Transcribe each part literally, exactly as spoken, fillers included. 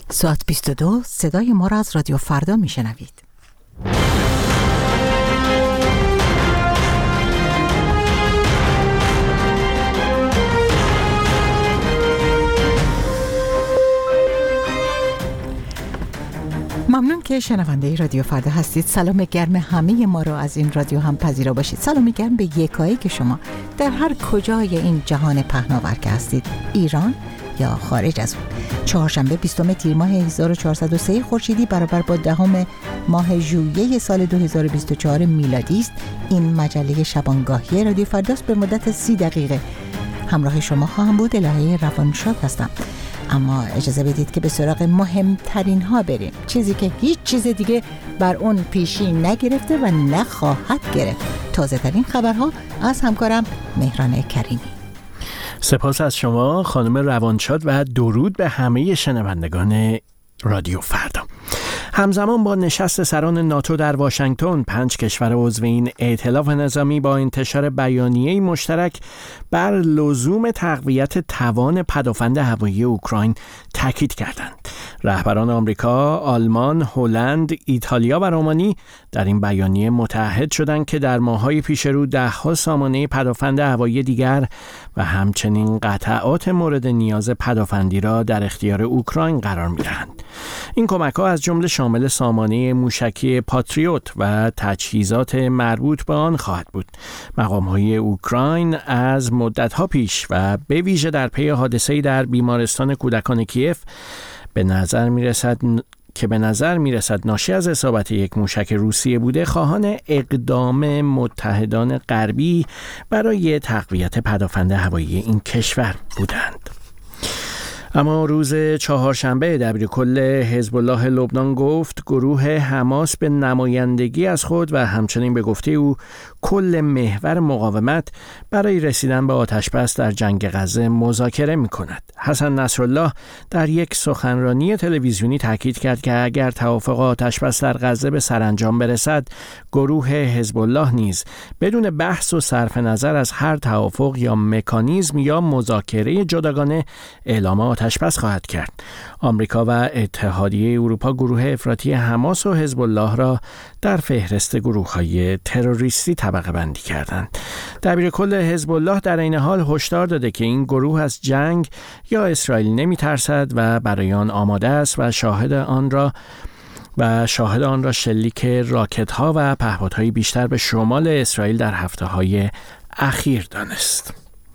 ساعت بیست و دو صدای ما را از رادیو فردا میشنوید. ممنون که شنونده رادیو فردا هستید. سلام گرم همه ما رو از این رادیو هم پذیرا باشید. سلام گرم به یکایی که شما در هر کجای این جهان پهناور که هستید، ایران یا خارج از اون. چهارشنبه بیستم تیر ماه هزار و چهارصد و سه خورشیدی برابر با دهم ماه ژوئیه سال دو هزار و بیست و چهار میلادی است. این مجله شبانگاهی رادیو فرداست. به مدت سی دقیقه همراه شما خواهم بود. الهه روانشاد هستم. اما اجازه بدید که به سراغ مهمترین ها بریم، چیزی که هیچ چیز دیگه بر اون پیشی نگرفته و نخواهد گرفت. تازه ترین خبرها از همکارم مهران کریمی. سپاس از شما خانم روانشاد و درود به همه شنوندگان رادیو فردا. همزمان با نشست سران ناتو در واشنگتن، پنج کشور عضو این ائتلاف نظامی با انتشار بیانیه‌ای مشترک بر لزوم تقویت توان پدافند هوایی اوکراین تاکید کردند. رهبران آمریکا، آلمان، هلند، ایتالیا و رومانی در این بیانیه متعهد شدند که در ماه‌های پیش رو ده‌ها سامانه پدافند هوایی دیگر و همچنین قطعات مورد نیاز پدافندی را در اختیار اوکراین قرار می‌دهند. این کمک‌ها از جمله شامل سامانه موشکی پاتریوت و تجهیزات مربوط به آن خواهد بود. مقام‌های اوکراین از مدت‌ها پیش و به ویژه در پی حادثه‌ای در بیمارستان کودکان کیف به نظر می‌رسد که به نظر می‌رسد ناشی از اصابت یک موشک روسیه بوده، خواهان اقدام متحدان غربی برای تقویت پدافند هوایی این کشور بودند. اما روز چهارشنبه دبیرکل حزب الله لبنان گفت گروه حماس به نمایندگی از خود و همچنین به گفته او کل محور مقاومت برای رسیدن به آتشبس در جنگ غزه مذاکره می‌کند. حسن نصرالله در یک سخنرانی تلویزیونی تاکید کرد که اگر توافق آتشبس در غزه به سرانجام برسد، گروه حزب الله نیز بدون بحث و صرف نظر از هر توافق یا مکانیزم یا مذاکره جداگانه اعلام آتشبس خواهد کرد. آمریکا و اتحادیه اروپا گروه افراطی حماس و حزب الله را در فهرست گروه‌های تروریستی طبقه بندی کردند. دبیرکل حزب الله در این حال هشدار داده که این گروه از جنگ یا اسرائیل نمی‌ترسد و برای آن آماده است و شاهد آن را و شاهد آن را شلیک راکت‌ها و پهپادهای بیشتر به شمال اسرائیل در هفته‌های اخیر دانست.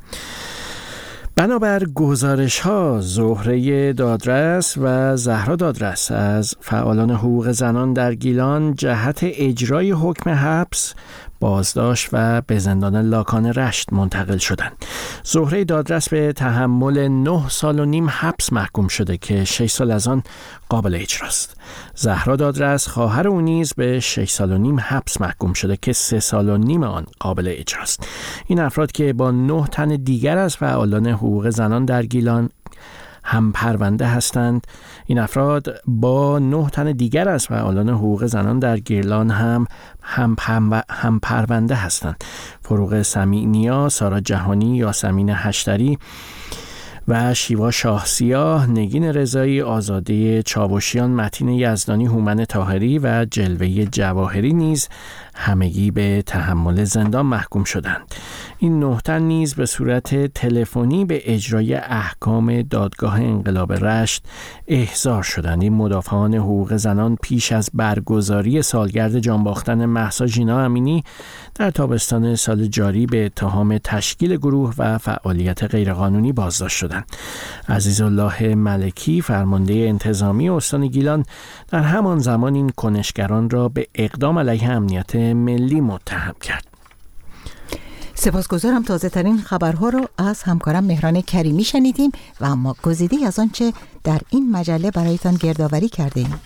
بنابر گزارش‌ها، زهره دادرس و زهرا دادرس از فعالان حقوق زنان در گیلان جهت اجرای حکم حبس، بازداشت و به زندان لاکان رشت منتقل شدند. زهره دادرس به تحمل نه سال و نیم حبس محکوم شده که شش سال از آن قابل اجراست. زهرا دادرس خواهر او نیز به شش سال و نیم حبس محکوم شده که سه سال و نیم آن قابل اجراست. این افراد که با نه تن دیگر از فعالان حقوق زنان در گیلان هم پرونده هستند، این افراد با نه تن دیگر از فعالان حقوق زنان در گیلان هم هم, هم, هم پرونده هستند. فروغ سمیع‌نیا، سارا جهانی، یاسمین هشتری و شیوا شاهسیاه، نگین رضایی، آزاده چاوشیان، متین یزدانی، هومن طاهری و جلوه جواهری نیز همگی به تحمل زندان محکوم شدند. این نه تن نیز به صورت تلفنی به اجرای احکام دادگاه انقلاب رشت احضار شدند. این مدافعان حقوق زنان پیش از برگزاری سالگرد جانباختن مهسا ژینا امینی در تابستان سال جاری به اتهام تشکیل گروه و فعالیت غیرقانونی بازداشت شدند. عزیزالله ملکی، فرمانده انتظامی استان گیلان، در همان زمان این کنشگران را به اقدام علیه امنیت ملی متهم کرد. سپاسگزارم. تازه ترین خبرها رو از همکارم مهران کریمی شنیدیم و اما گزیده‌ای از آنچه در این مجله برایتان گردآوری کردیم.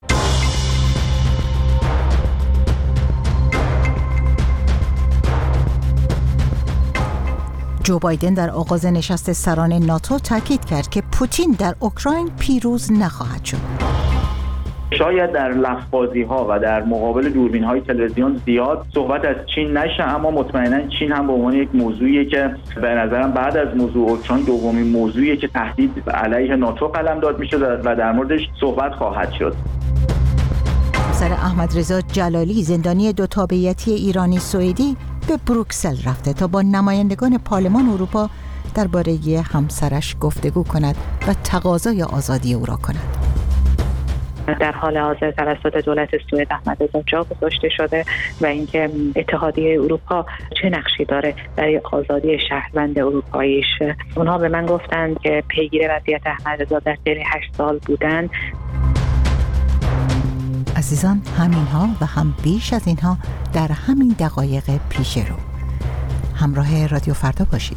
جو بایدن در آغاز نشست سران ناتو تاکید کرد که پوتین در اوکراین پیروز نخواهد شد. شاید در لفظ‌بازی‌ها و در مقابل دوربین‌های تلویزیون زیاد صحبت از چین نشه، اما مطمئناً چین هم به عنوان یک موضوعیه که به نظرم بعد از موضوع اوکراین دومین موضوعیه که تهدید علیه ناتو قلمداد میشه و در موردش صحبت خواهد شد. سر احمد رضا جلالی، زندانی دو تابعیتی ایرانی سوئدی، به بروکسل رفته تا با نمایندگان پارلمان اروپا درباره همسرش گفتگو کند و تقاضای آزادی او را کند. در حال حاضر توسط دولت سوئد احمد رضا جا گذاشته شده و اینکه اتحادیه اروپا چه نقشی داره برای آزادی شهروند اروپاییش. اونها به من گفتند که پیگیر وضعیت احمد رضا در طی هشت سال بودند. عزیزان، همین ها و هم بیش از اینها در همین دقایق پیش رو. همراه رادیو فردا باشید.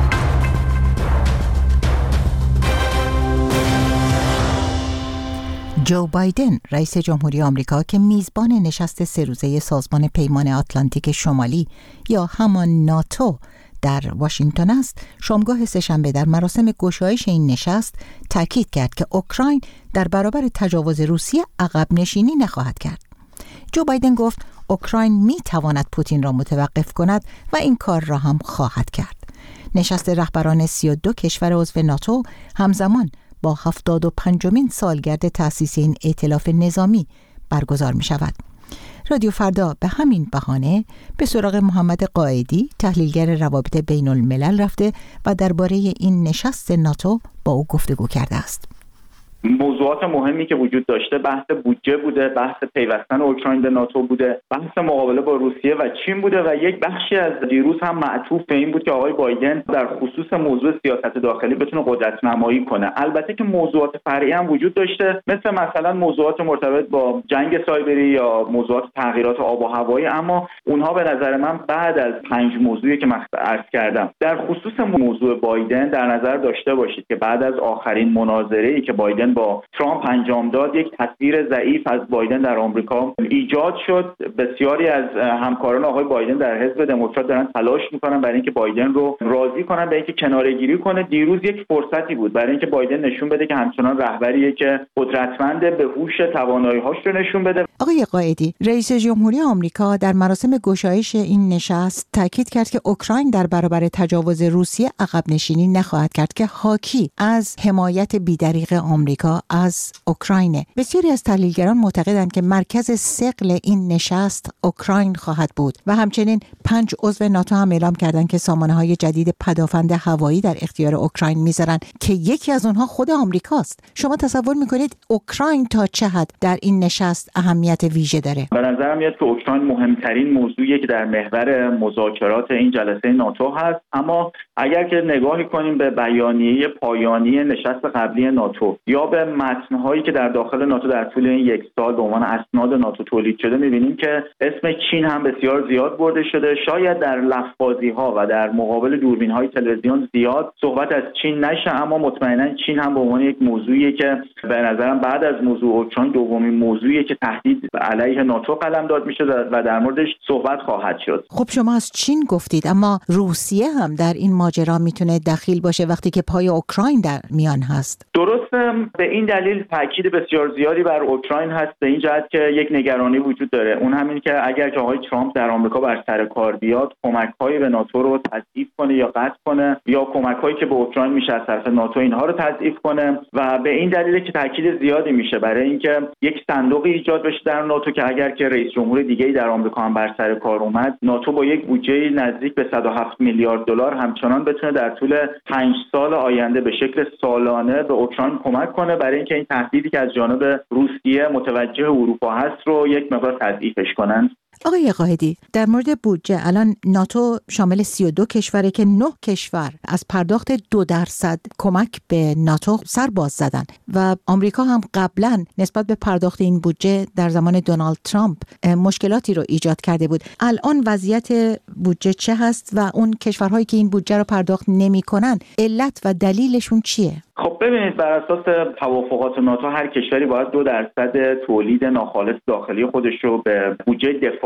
جو بایدن، رئیس جمهوری آمریکا که میزبان نشست سه روزه سازمان پیمان آتلانتیک شمالی یا همان ناتو در واشنگتن است، شامگاه سه‌شنبه در مراسم گشایش این نشست تاکید کرد که اوکراین در برابر تجاوز روسیه عقب نشینی نخواهد کرد. جو بایدن گفت اوکراین می تواند پوتین را متوقف کند و این کار را هم خواهد کرد. نشست رهبران سی و دو کشور عضو ناتو همزمان با هفتاد و پنجمین سالگرد تأسیس این ائتلاف نظامی برگزار می شود. رادیو فردا به همین بهانه به سراغ محمد قائدی، تحلیلگر روابط بین الملل رفته و درباره این نشست ناتو با او گفتگو کرده است. موضوعات مهمی که وجود داشته بحث بودجه بوده، بحث پیوستن اوکراین به ناتو بوده، بحث مقابله با روسیه و چین بوده و یک بخشی از دیروز هم معطوف به این بود که آقای بایدن در خصوص موضوع سیاست داخلی بتونه قدرت نمایی کنه. البته که موضوعات فرعی هم وجود داشته، مثل مثلا موضوعات مرتبط با جنگ سایبری یا موضوعات تغییرات آب و هوایی، اما اونها به نظر من بعد از پنج موضوعی که من عرض کردم. در خصوص موضوع بایدن در نظر داشته باشید که بعد از آخرین مناظره‌ای که بایدن با ترامپ انجام داد، یک تصویر ضعیف از بایدن در آمریکا ایجاد شد. بسیاری از همکاران آقای بایدن در حزب دموکرات دارن تلاش میکنن برای اینکه بایدن رو راضی کنن به اینکه کناره‌گیری کنه. دیروز یک فرصتی بود برای اینکه بایدن نشون بده که همچنان رهبریه که قدرتمند، به هوش توانایی‌هاش رو نشون بده. آقای قائدی، رئیس جمهوری آمریکا در مراسم گشایش این نشست تاکید کرد که اوکراین در برابر تجاوز روسیه عقب نشینی نخواهد کرد که حاکی از حمایت بی‌دریغ آمریکا از اوکراین. بسیاری از تحلیلگران معتقدند که مرکز ثقل این نشست اوکراین خواهد بود و همچنین پنج عضو ناتو هم اعلام کردند که سامانه‌های جدید پدافند هوایی در اختیار اوکراین میذارن که یکی از اونها خود آمریکاست. شما تصور میکنید اوکراین تا چه حد در این نشست اهمیت ویژه داره؟ به نظر میاد که اوکراین مهمترین موضوعیه که در محور مذاکرات این جلسه ناتو هست. اما اگر که نگاهی کنیم به بیانیه پایانی نشست قبلی ناتو یا به متن‌هایی که در داخل ناتو در طول این یک سال به عنوان اسناد ناتو تولید شده، می‌بینیم که اسم چین هم بسیار زیاد برده شده. شاید در لفظ‌بازی‌ها و در مقابل دوربین‌های تلویزیون زیاد صحبت از چین نشه، اما مطمئناً چین هم به عنوان یک موضوعیه که به نظرم بعد از موضوع اوکراین دومین موضوعیه که تهدید علیه ناتو قلمداد میشه و در موردش صحبت خواهد شد. خب شما از چین گفتید، اما روسیه هم در این ماجرا میتونه دخیل باشه وقتی که پای اوکراین در میان هست. درسته، به این دلیل تاکید بسیار زیادی بر اوکراین هست، به این جهت که یک نگرانی وجود داره. اون همین که اگر که آقای ترامپ در آمریکا بر سر کار بیاد، کمک‌های به ناتو رو تضعیف کنه یا قطع کنه، یا کمک‌هایی که به اوکراین میشه از طرف ناتو اینها رو تضعیف کنه و به این دلیل که تاکید زیادی میشه برای اینکه یک صندوقی ایجاد بشه در ناتو که اگر که رئیس جمهور دیگه‌ای در آمریکا هم بر سر کار اومد، ناتو با یک بودجه نزدیک به صد و هفت میلیارد دلار همچنان بتونه در طول پنج سال آینده به شکل سالانه به اوکراین کمک کنه برای اینکه این تهدیدی که از جانب روسیه متوجه اروپا هست رو یک مقدار تضعیفش کنن. آقای قائدی، در مورد بودجه الان ناتو شامل سی و دو کشوره که نه کشور از پرداخت دو درصد کمک به ناتو سر باز زدن و آمریکا هم قبلا نسبت به پرداخت این بودجه در زمان دونالد ترامپ مشکلاتی رو ایجاد کرده بود. الان وضعیت بودجه چه هست و اون کشورهایی که این بودجه رو پرداخت نمی‌کنن علت و دلیلشون چیه؟ خب ببینید، بر اساس توافقات ناتو هر کشوری باید دو درصد تولید ناخالص داخلی خودش رو به بودجه دفاع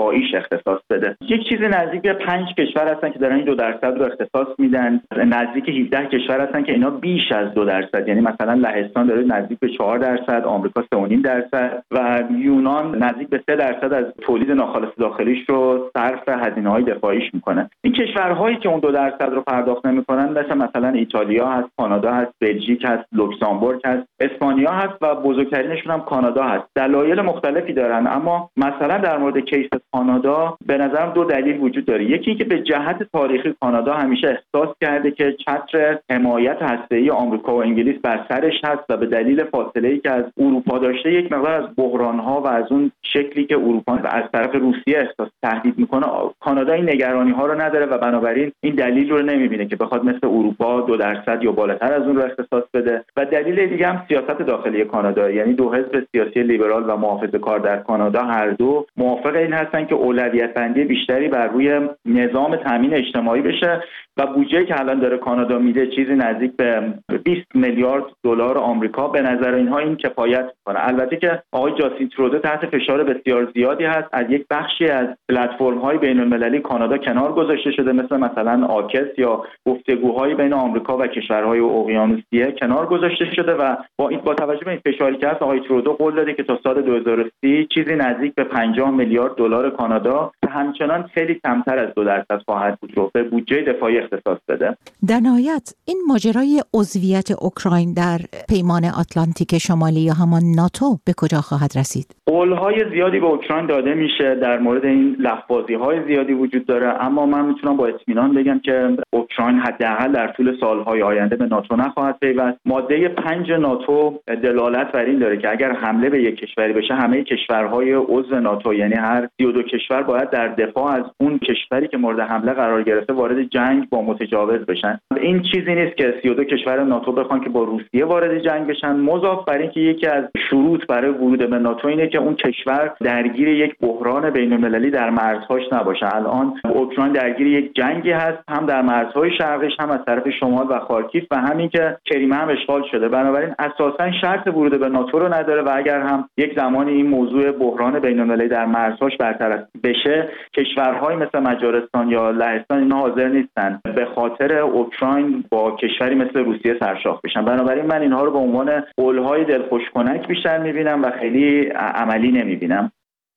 دفاعیش اختصاص بده. یک چیزی نزدیک به پنج کشور هستن که دارن این دو درصد رو اختصاص میدن، نزدیک هفده کشور هستن که اینا بیش از دو درصد، یعنی مثلا لهستان داره نزدیک به چهار درصد، آمریکا سه و نیم درصد و یونان نزدیک به سه درصد از تولید ناخالص داخلیش رو صرف هزینه‌های دفاعیش میکنه. این کشورهایی که اون دو درصد رو پرداخت نمیکنن مثل مثلا ایتالیا هست، کانادا هست، بلژیک هست، لوکزامبورگ هست، اسپانیا هست و بزرگترینشون هم کانادا هست. دلایل مختلفی دارن، اما مثلا در مورد کیس کانادا به نظرم دو دلیل وجود داره. یکی اینکه به جهت تاریخی کانادا همیشه احساس کرده که چتر حمایت هسته‌ای آمریکا و انگلیس بر سرش هست و به دلیل فاصله‌ای که از اروپا داشته یک مقدار از بحران‌ها و از اون شکلی که اروپا از طرف روسیه احساس تهدید میکنه، کانادا این نگرانی‌ها رو نداره و بنابراین این دلیل رو نمیبینه که بخواد مثل اروپا دو درصد یا بالاتر از اون رو اختصاص بده. و دلیل دیگه هم سیاست داخلی کانادا، یعنی دو حزب سیاسی لیبرال و محافظه‌کار در کانادا هر دو موافق این هستن که اولویت بندی بیشتری بر روی نظام تامین اجتماعی بشه و بودجه‌ای که الان داره کانادا میده چیزی نزدیک به بیست میلیارد دلار آمریکا، به نظر اینها این کفایت میکنه. البته که آقای جاستین ترودو تحت فشار بسیار زیادی هست، از یک بخشی از پلتفرم‌های بین‌المللی کانادا کنار گذاشته شده، مثل مثلا آکس یا گفتگوهای بین آمریکا و کشورهای اقیانوسیه کنار گذاشته شده و با این با توجه به این فشاری که هست، آقای ترودو قول داده که تا سال دو هزار و سی چیزی نزدیک به پنجاه میلیارد دلار کانادا که همچنان خیلی کمتر از دو درصد خواهد بود رو به بودجه دفاعی اختصاص بده. در نهایت این ماجرای عضویت اوکراین در پیمان آتلانتیک شمالی یا همان ناتو به کجا خواهد رسید؟ قول‌های زیادی به اوکراین داده میشه، در مورد این لفظی‌های زیادی وجود داره، اما من میتونم با اطمینان بگم که اوکراین حداقل در طول سال‌های آینده به ناتو نخواهد پیوست. ماده پنج ناتو دلالت بر این داره که اگر حمله به یک کشوری بشه، همه کشورهای عضو ناتو یعنی هر سی و دو کشور باید در دفاع از اون کشوری که مورد حمله قرار گرفته وارد جنگ با متجاوز بشن. این چیزی نیست که سی و دو کشور ناتو بخوان که با روسیه وارد جنگ بشن، مضاف بر این که یکی از شروط برای ورود به ناتو اینه که اون کشور درگیر یک بحران بین‌المللی در مرزهاش نباشه. الان اوکراین درگیر یک جنگی هست، هم در مرزهای شرقیش، هم از طرف شمال و خارکیف و همین که کریمه هم اشغال شده. بنابراین اساساً شرط ورود به ناتو رو نداره و اگر هم یک زمانی این موضوع بحران بین‌المللی در مرزهاش برطرف بشه، کشورهای مثل مجارستان یا لهستان اینا حاضر نیستن به خاطر اوکراین با کشوری مثل روسیه سرشاخ بشن. بنابراین من اینها رو به عنوان قول‌های دلخوش کنک بیشتر می‌بینم و خیلی عملی نمی‌بینم.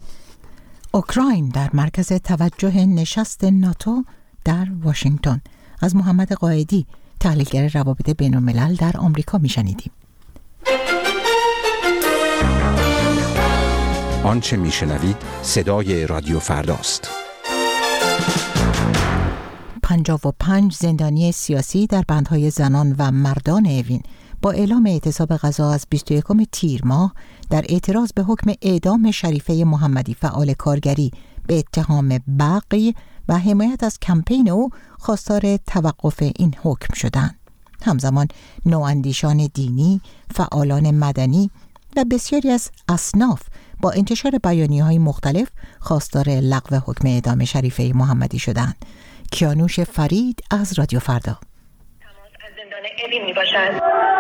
اوکراین در مرکز توجه نشست ناتو در واشنگتن. از محمد قائدی، تحلیلگر روابط بین‌الملل در آمریکا میشنیدیم. آنچه میشنوید صدای رادیو فرداست. پنجاه و پنج زندانی سیاسی در بندهای زنان و مردان اوین با اعلام اعتصاب غذا از بیست و یکم تیر ماه در اعتراض به حکم اعدام شریفه محمدی فعال کارگری به اتهام بغی و حمایت از کمپین او خواستار توقف این حکم شدند. همزمان نواندیشان دینی، فعالان مدنی و بسیاری از اصناف با انتشار بیانیه‌های مختلف خواستار لغو حکم اعدام شریفه محمدی شدند. کیانوش فرید از رادیو فردا. تماس از زندان اوین می باشد.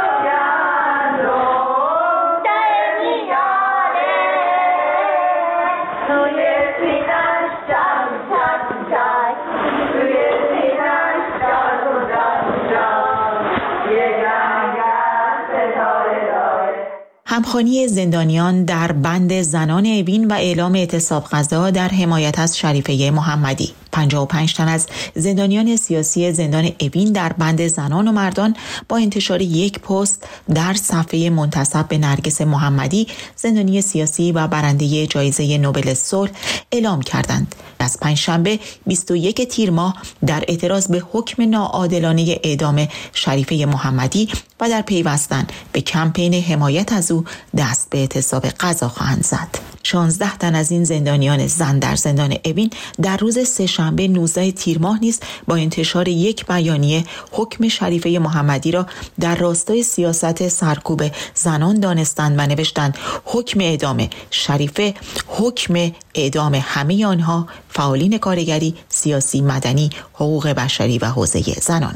همخوانی زندانیان در بند زنان اوین و اعلام اعتصاب غذا در حمایت از شریفه محمدی. پنجاه و پنج تن از زندانیان سیاسی زندان اوین در بند زنان و مردان با انتشار یک پست در صفحه منتسب به نرگس محمدی، زندانی سیاسی و برنده جایزه نوبل صلح، اعلام کردند از پنجشنبه بیست و یک تیر ماه در اعتراض به حکم ناعادلانه اعدام شریفه محمدی و در پیوستن به کمپین حمایت از او دست به اعتصاب غذا خواهند زد. شانزده تن از این زندانیان زن در زندان اوین در روز سه‌شنبه نوزده تیر ماه نیز با انتشار یک بیانیه حکم شریفه محمدی را در راستای سیاست سرکوب زنان دانستند و نوشتند حکم اعدام شریفه حکم اعدام همه آنها، فعالین کارگری، سیاسی، مدنی، حقوق بشری و حوزه زنان است.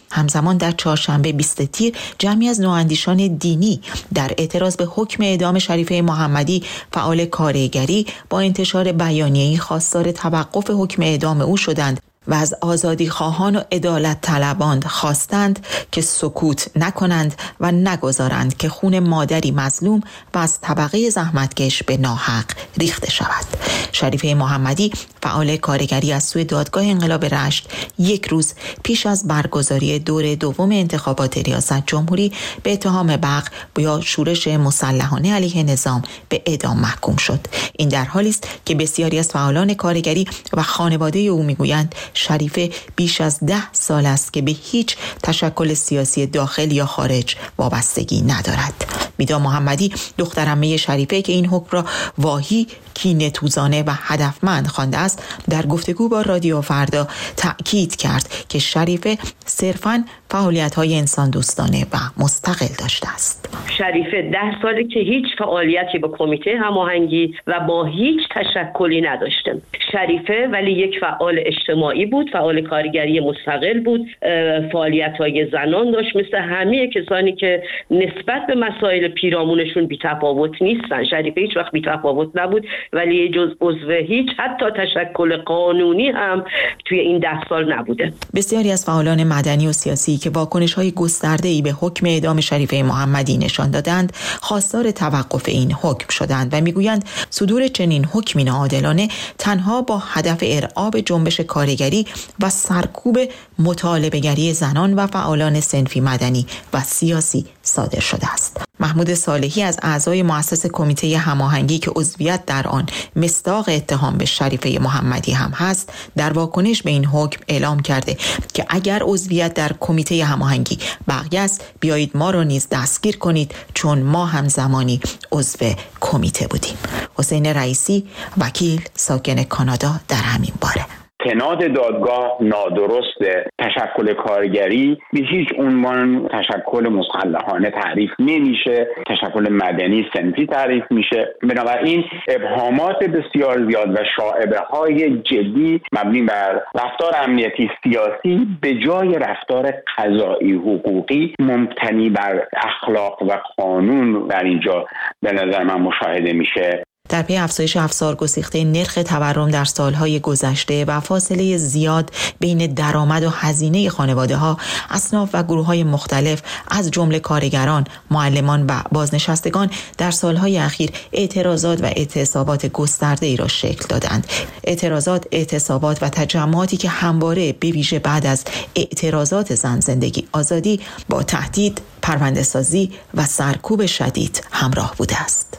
همزمان در چهارشنبه بیست تیر جمعی از نواندیشان دینی در اعتراض به حکم اعدام شریفه محمدی فعال کارگری با انتشار بیانیه‌ای خواستار توقف حکم اعدام او شدند و از آزادی خواهان و عدالت طلبان خواستند که سکوت نکنند و نگذارند که خون مادری مظلوم و از طبقه زحمتکش به ناحق ریخته شود. شریفه محمدی فعال کارگری از سوی دادگاه انقلاب رشت یک روز پیش از برگزاری دور دوم انتخابات ریاست جمهوری به اتهام بغض یا شورش مسلحانه علیه نظام به اعدام محکوم شد. این در حالی است که بسیاری از فعالان کارگری و خانواده او میگویند شریفه بیش از ده سال است که به هیچ تشکل سیاسی داخل یا خارج وابستگی ندارد. میدا محمدی دختر عمه شریفه که این حکم را واهی، کینه‌توزانه و هدفمند خوانده است، در گفتگو با رادیو فردا تأکید کرد که شریفه صرفاً فعالیت‌های انسان دوستانه و مستقل داشته است. شریفه ده ساله که هیچ فعالیتی با کمیته هماهنگی و با هیچ تشکلی نداشته. شریفه ولی یک فعال اجتماعی بود، فعال کارگری مستقل بود، فعالیت‌های زنان داشت، مثل همه کسانی که نسبت به مسائل پیرامونشون بی‌تفاوت نیستن. شریفه هیچ وقت بی‌تفاوت نبود، ولی جز عضو هیچ حتی تشکل قانونی هم توی این ده سال نبوده. بسیاری از فعالان مدنی و سیاسی که واکنش‌های گسترده‌ای به حکم اعدام شریفه محمدی نشان دادند، خواستار توقف این حکم شدند و میگویند صدور چنین حکمی ناعادلانه تنها با هدف ارعاب جنبش کارگری و سرکوب مطالبه‌گری زنان و فعالان صنفی مدنی و سیاسی صادر شده است. محمود صالحی از اعضای مؤسس کمیته هماهنگی که عضویت در آن مصداق اتهام به شریفه محمدی هم هست، در واکنش به این حکم اعلام کرده که اگر عضویت در کمیته هماهنگی بقیه است، بیایید ما رو نیز دستگیر کنید، چون ما هم زمانی عضو کمیته بودیم. حسین رئیسی، وکیل ساکن کانادا، در همین باره: استناد دادگاه نادرسته. تشکل کارگری به هیچ عنوان تشکل مسلحانه تعریف نمیشه، تشکل مدنی صنفی تعریف میشه. بنابراین ابهامات بسیار زیاد و شائبه‌های جدی مبنی بر رفتار امنیتی سیاسی به جای رفتار قضایی حقوقی مبتنی بر اخلاق و قانون در اینجا به نظر من مشاهده میشه. در پی افزایش افسار گسیخته نرخ تورم در سالهای گذشته و فاصله زیاد بین درآمد و هزینه خانواده‌ها، اصناف و گروه‌های مختلف از جمله کارگران، معلمان و بازنشستگان در سالهای اخیر اعتراضات و اعتصابات گسترده‌ای را شکل دادند. اعتراضات، اعتصابات و تجمعاتی که همواره به ویژه بعد از اعتراضات زن زندگی آزادی با تهدید، پرونده‌سازی و سرکوب شدید همراه بوده است.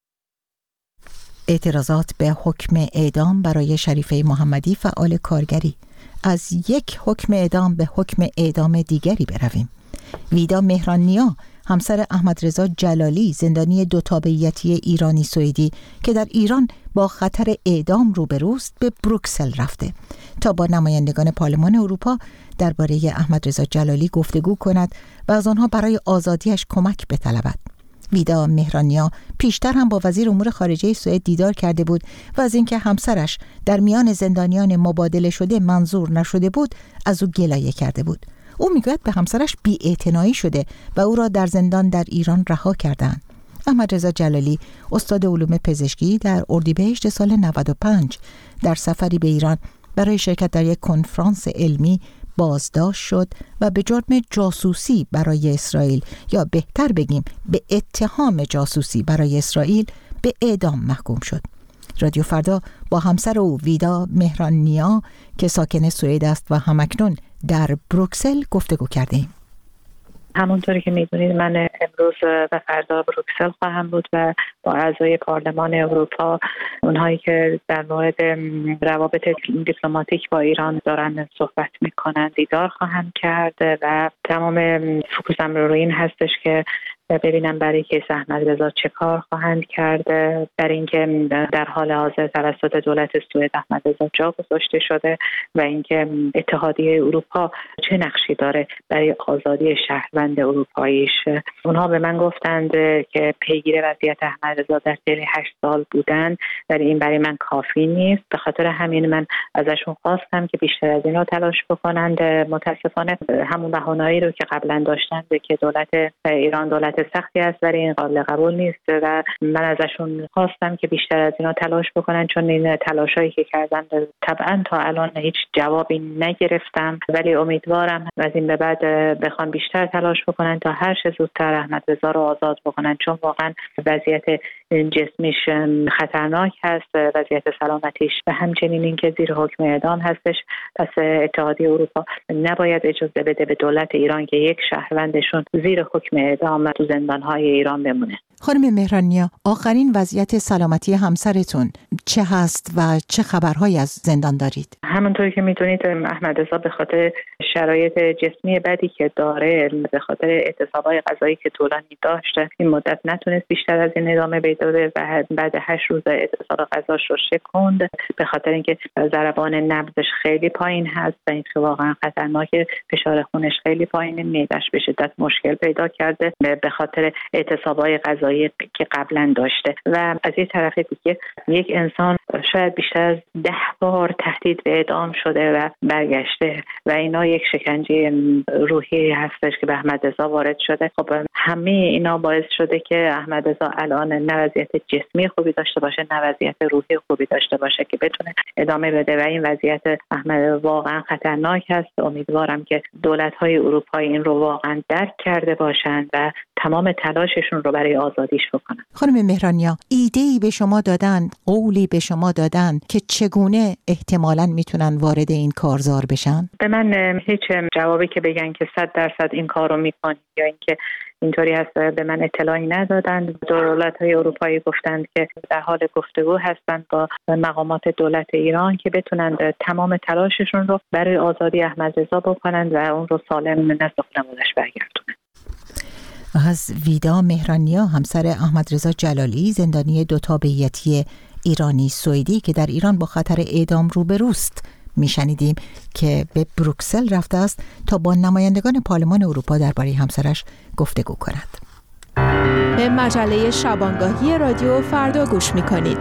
اعتراضات به حکم اعدام برای شریفه محمدی فعال کارگری. از یک حکم اعدام به حکم اعدام دیگری برویم. ویدا مهران‌نیا، همسر احمد رضا جلالی، زندانی دو تابعیتی ایرانی سوئدی که در ایران با خطر اعدام روبروست، به بروکسل رفته تا با نمایندگان پارلمان اروپا درباره احمد رضا جلالی گفتگو کند و از آنها برای آزادیش کمک بطلبد. ویدا مهران‌نیا پیشتر هم با وزیر امور خارجه سوئد دیدار کرده بود و از اینکه همسرش در میان زندانیان مبادله شده منظور نشده بود از او گلایه کرده بود. او میگوید به همسرش بی‌اعتنایی شده و او را در زندان در ایران رها کردند. احمد رضا جلالی، استاد علوم پزشکی، در اردیبهشت سال نود و پنج در سفری به ایران برای شرکت در یک کنفرانس علمی بازداشت شد و به جرم جاسوسی برای اسرائیل، یا بهتر بگیم به اتهام جاسوسی برای اسرائیل، به اعدام محکوم شد. رادیو فردا با همسر او ویدا مهران‌نیا که ساکن سوئد است و همکنون در بروکسل گفتگو کردیم. همونطوری که میدونید من امروز و فردا بروکسل خواهم بود و با اعضای پارلمان اروپا، اونهایی که در مورد روابط دیپلماتیک با ایران دارن صحبت میکنن، دیدار خواهم کرد و تمام فوکوسم روی این هستش که ببینم برای کیس احمد رضا چه کار خواهند کرد، برای اینکه در حال حاضر توسط دولت سوئد احمد رضا جا گذاشته شده و اینکه اتحادیه اروپا چه نقشی داره برای آزادی شهروند اروپاییش. اونها به من گفتند که پیگیر وضعیت احمد رضا در طول هشت سال بودن، ولی این برای من کافی نیست. به خاطر همین من ازشون خواستم که بیشتر از اینا تلاش بکنند. متاسفانه همون بهانه‌ای رو که قبلا داشتن که دولت ایران دولت سختی است ولی این قابل قبول نیست و من ازشون خواستم که بیشتر از اینا تلاش بکنن، چون این تلاشایی که کردن طبعا تا الان هیچ جوابی نگرفتم، ولی امیدوارم از این به بعد بخوان بیشتر تلاش بکنن تا هر چه زودتر احمد رضا رو آزاد بکنن، چون واقعا وضعیت جسمیش خطرناک هست، وضعیت سلامتیش و همچنین اینکه زیر حکم اعدام هستش. پس اتحادیه اروپا نباید اجازه بده به دولت ایران که یک شهروندشون زیر حکم اعدام تو زندان‌های ایران بمونه. خانم مهرانیا، آخرین وضعیت سلامتی همسرتون چه هست و چه خبرهایی از زندان دارید؟ همونطور که میدونید احمد رضا به خاطر شرایط جسمی بدی که داره، به خاطر اعتصابات غذایی که طولانی داشته، این مدت نتونست بیشتر از این ادامه بده و بعد هشت روز اعتصاب غذاش رو شکوند، به خاطر اینکه ضربان نبضش خیلی پایین هست و این واقعا خطرناکه. فشار خونش خیلی پایینه، معده‌اش به شدت مشکل پیدا کرده به خاطر اعتصابات غذایی که قبلا داشته. و از این طرف دیگه یک انسان شاید بیشتر از ده بار تهدید به اعدام شده و برگشته و اینا یک شکنجه روحی هستش که به احمد رضا وارد شده. خب همه اینا باعث شده که احمد رضا الان نه وضعیت جسمی خوبی داشته باشه نه وضعیت روحی خوبی داشته باشه که بتونه ادامه بده و این وضعیت احمد واقعا خطرناک هست. امیدوارم که دولت‌های اروپایی این رو واقعا درک کرده باشند و تمام تلاششون رو برای آزادیش بکنن. خانم مهرانیا، ایده‌ای به شما دادن، قولی به شما دادن که چگونه احتمالاً میتونن وارد این کارزار بشن؟ به من هیچ جوابی که بگن که صد درصد این کار رو میکنی یا اینکه اینطوری هست به من اطلاعی ندادن. دولت‌های اروپایی گفتند که در حال گفتگو هستند با مقامات دولت ایران که بتونند تمام تلاششون رو برای آزادی احمد رضا بکنند و اون رو سالم نزد خانواده‌اش برگردونند. از ویدا مهرانیا، همسر احمد رضا جلالی، زندانی دو تابعیتی ایرانی سوئدی که در ایران با خطر اعدام روبروست، میشنیدیم که به بروکسل رفته است تا با نمایندگان پارلمان اروپا درباره همسرش گفتگو کند. به مجله شبانگاهی رادیو فردا گوش میکنید.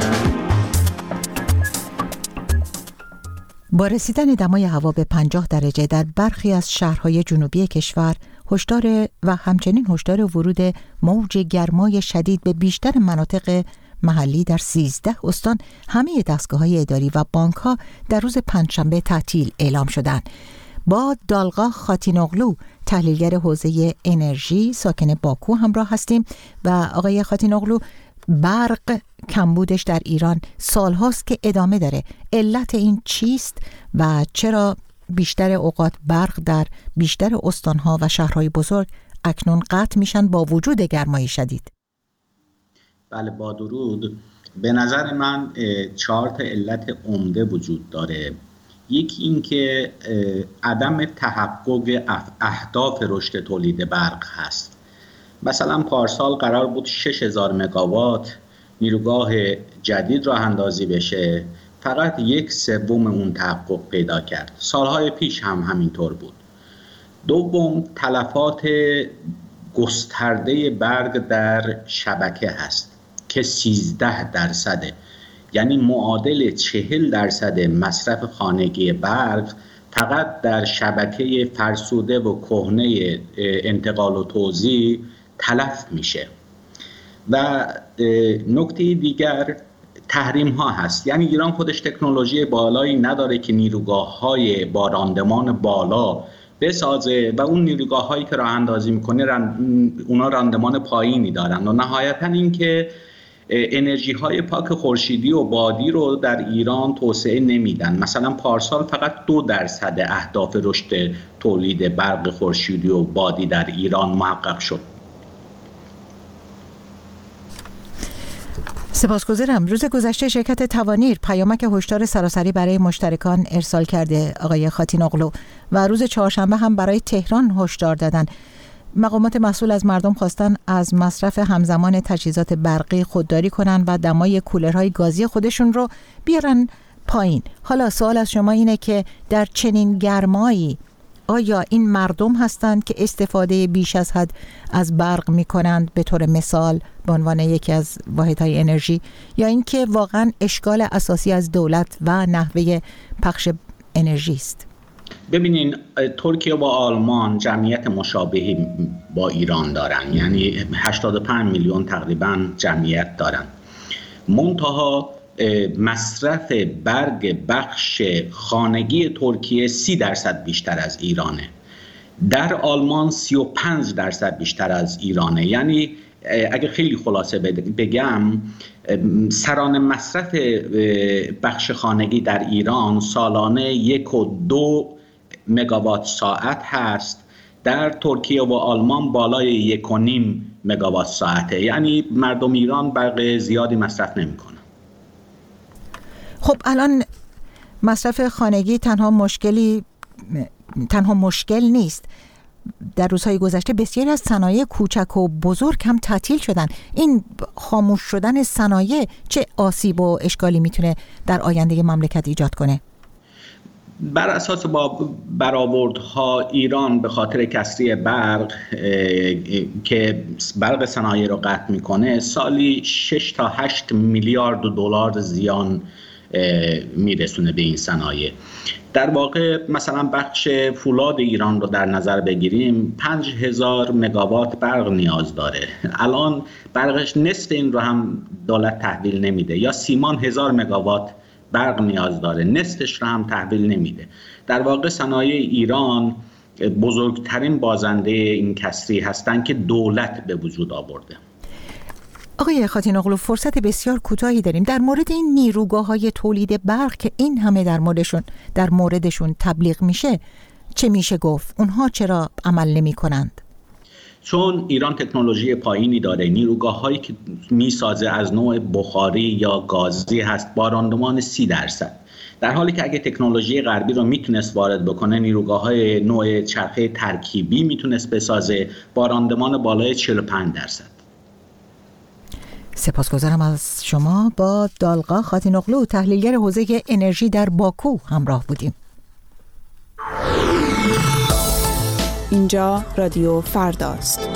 با رسیدن دمای هوا به پنجاه درجه در برخی از شهرهای جنوبی کشور، هشدار و همچنین هشدار ورود موج گرمای شدید به بیشتر مناطق محلی در سیزده استان همه دستگاه‌های اداری و بانک‌ها در روز پنجشنبه تعطیل اعلام شدند. با دالغا خاتینوغلو، تحلیلگر حوزه انرژی ساکن باکو همراه هستیم. و آقای خاتینوغلو، برق کمبودش در ایران سالهاست که ادامه داره. علت این چیست و چرا بیشتر اوقات برق در بیشتر استان‌ها و شهرهای بزرگ اکنون قطع میشن با وجود گرمای شدید؟ بله، با درود. به نظر من چهار تا علت عمده وجود داره. یکی این که عدم تحقق اهداف رشد تولید برق هست. مثلا پارسال قرار بود شش هزار مگاوات نیروگاه جدید راه اندازی بشه، فقط یک سوم اون تحقق پیدا کرد. سالهای پیش هم همینطور بود. دوم، تلفات گسترده برق در شبکه هست که سیزده درصده، یعنی معادل چهل درصد مصرف خانگی برق فقط در شبکه فرسوده و کهنه انتقال و توزیع تلف میشه. و نکته دیگر تحریم ها هست. یعنی ایران خودش تکنولوژی بالایی نداره که نیروگاه های با راندمان بالا بسازه و اون نیروگاه هایی که راه اندازی میکنه رند... اونا راندمان پایینی دارن. و نهایتا این که انرژی های پاک خورشیدی و بادی رو در ایران توسعه نمیدن. مثلا پارسال فقط دو درصد اهداف رشد تولید برق خورشیدی و بادی در ایران محقق شد. سپاسگزارم. روز گذشته شرکت توانیر پیامک هشدار سراسری برای مشترکان ارسال کرده آقای خاتینوغلو و روز چهارشنبه هم برای تهران هشدار دادن. مقامات مسئول از مردم خواستن از مصرف همزمان تجهیزات برقی خودداری کنن و دمای کولرهای گازی خودشون رو بیارن پایین. حالا سوال از شما اینه که در چنین گرمایی آیا این مردم هستند که استفاده بیش از حد از برق میکنند به طور مثال به عنوان یکی از واحدهای انرژی، یا اینکه واقعا اشکال اساسی از دولت و نحوه پخش انرژی است؟ ببینین، ترکیه و آلمان جمعیت مشابهی با ایران دارن، یعنی هشتاد و پنج میلیون تقریبا جمعیت دارن. منتها مصرف برق بخش خانگی ترکیه سی درصد بیشتر از ایرانه، در آلمان سی و پنج درصد بیشتر از ایرانه. یعنی اگه خیلی خلاصه بگم، سرانه مصرف بخش خانگی در ایران سالانه یک و دو مگاوات ساعت هست، در ترکیه و آلمان بالای یک و نیم مگاوات ساعته. یعنی مردم ایران برق زیادی مصرف نمی‌کنن. خب الان مصرف خانگی تنها مشکلی تنها مشکل نیست. در روزهای گذشته بسیاری از صنایع کوچک و بزرگ هم تعطیل شدن. این خاموش شدن صنایع چه آسیب و اشکالی میتونه در آینده مملکت ایجاد کنه؟ بر اساس با برآوردها ایران به خاطر کسری برق که برق صنایع رو قطع میکنه سالی شش تا هشت میلیارد دلار زیان میرسونه به این صنایع. در واقع مثلا بخش فولاد ایران رو در نظر بگیریم، پنج هزار مگاوات برق نیاز داره. الان برقش نصف این رو هم دولت تحویل نمیده. یا سیمان هزار مگاوات برق نیاز داره، نصفش رو هم تحویل نمیده. در واقع صنایع ایران بزرگترین بازنده این کسری هستن که دولت به وجود آورده. آقای خاتین-اغلو، فرصت بسیار کوتاهی داریم. در مورد این نیروگاه‌های تولید برق که این همه در موردشون در موردشون تبلیغ میشه، چه میشه گفت؟ اونها چرا عمل نمی‌کنند؟ چون ایران تکنولوژی پایینی داره. نیروگاه‌هایی که میسازه از نوع بخاری یا گازی هست با راندمان سی درصد، در حالی که اگه تکنولوژی غربی رو میتونست وارد بکنه، نیروگاه‌های نوع چرخه ترکیبی میتونست بسازه با راندمان بالای چهل و پنج درصد. سپاسگزارم از شما. با دالقا خاتین-اغلو، تحلیلگر حوزه انرژی در باکو همراه بودیم. اینجا رادیو فرداست.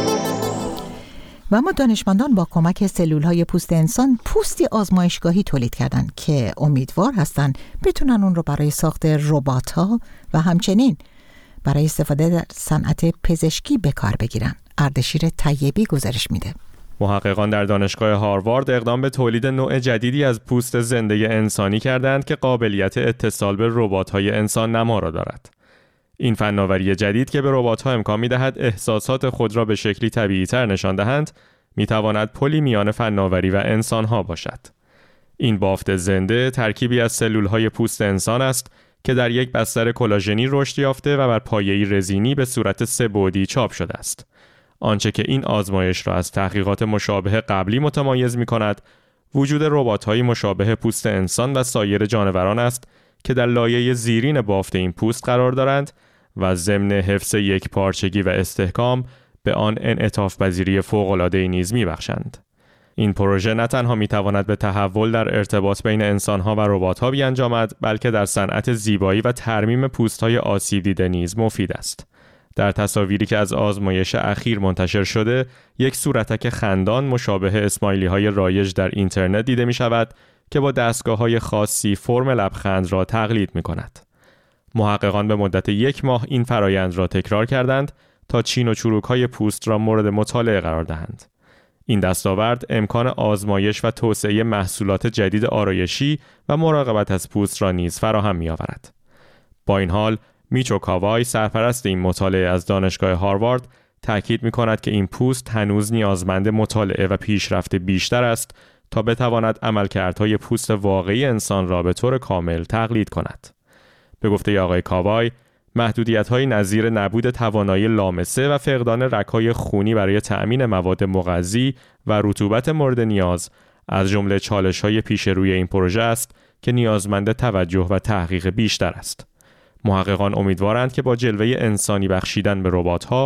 و اما دانشمندان با کمک سلول‌های پوست انسان پوستی آزمایشگاهی تولید کردند که امیدوار هستند بتونن اون رو برای ساخت ربات‌ها و همچنین برای استفاده در صنعت پزشکی به کار بگیرن. اردشیر طیبی گزارش میده. محققان در دانشگاه هاروارد اقدام به تولید نوع جدیدی از پوست زنده انسانی کردند که قابلیت اتصال به ربات‌های انسان نما را دارد. این فناوری جدید که به ربات‌ها امکان می‌دهد احساسات خود را به شکلی طبیعی‌تر نشان دهند، می‌تواند پلی میان فناوری و انسان‌ها باشد. این بافت زنده ترکیبی از سلول‌های پوست انسان است که در یک بستر کلاژنی رشد یافته و بر پایه‌ای رزینی به صورت سه بعدی چاپ شده است. آنچه که این آزمایش را از تحقیقات مشابه قبلی متمایز می‌کند، وجود ربات‌های مشابه پوست انسان و سایر جانوران است که در لایه زیرین بافت این پوست قرار دارند و ضمن حفظ یک پارچگی و استحکام به آن انعطاف پذیری فوق‌العاده‌ای نیز می‌بخشند. این پروژه نه تنها می‌تواند به تحول در ارتباط بین انسان‌ها و ربات‌ها بیانجامد، بلکه در صنعت زیبایی و ترمیم پوست‌های آسیب دیده نیز مفید است. در تصاویری که از آزمایش اخیر منتشر شده، یک صورتک خندان مشابه اسمایلی‌های رایج در اینترنت دیده می‌شود که با دستگاه‌های خاصی فرم لبخند را تقلید می‌کند. محققان به مدت یک ماه این فرایند را تکرار کردند تا چین و چروک‌های پوست را مورد مطالعه قرار دهند. این دستاورد امکان آزمایش و توسعه محصولات جدید آرایشی و مراقبت از پوست را نیز فراهم می‌آورد. با این حال، میچو کاوای، سرپرست این مطالعه از دانشگاه هاروارد، تاکید می‌کند که این پوست هنوز نیازمند مطالعه و پیشرفت بیشتر است تا بتواند عملکردهای پوست واقعی انسان را به طور کامل تقلید کند. به گفته آقای کاوای، محدودیت‌های نظیر نبود توانایی لامسه و فقدان رگ‌های خونی برای تأمین مواد مغذی و رطوبت مورد نیاز از جمله چالش‌های پیش روی این پروژه است که نیازمند توجه و تحقیق بیشتر است. محققان امیدوارند که با جلوه انسانی بخشیدن به ربات‌ها،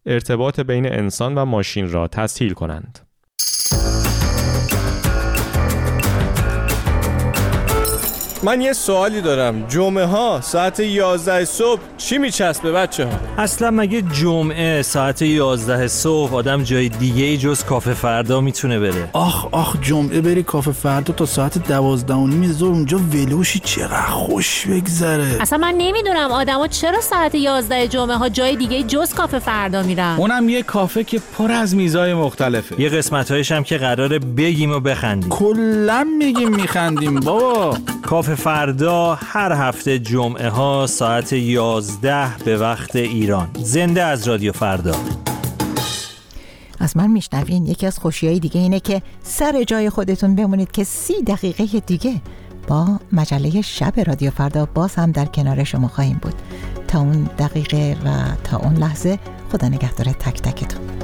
ارتباط بین انسان و ماشین را تسهیل کنند. من یه سوالی دارم. جمعه ها ساعت یازده صبح چی میچسبه بچه ها؟ اصلا مگه جمعه ساعت یازده صبح آدم جای دیگه ای جز کافه فردا میتونه بره؟ آخ آخ جمعه بری کافه فردا تا ساعت دوازده و نیم ظهر اونجا ولوشی چقدر خوش بگذره. اصلا من نمیدونم آدما چرا ساعت یازده جمعه ها جای دیگه جز کافه فردا میرن. اونم یه کافه که پر از میزای مختلفه. یه قسمت‌هایش هم که قراره بگیم و بخندیم. کلا میگیم میخندیم بابا. کافه فردا هر هفته جمعه ها ساعت یازده به وقت ایران. زنده از رادیو فردا. از من میشنوین. یکی از خوشیهای دیگه اینه که سر جای خودتون بمونید که سی دقیقه دیگه با مجله شب رادیو فردا باز هم در کنار شما خواهیم بود. تا اون دقیقه و تا اون لحظه خدا نگهدار تک تکتون.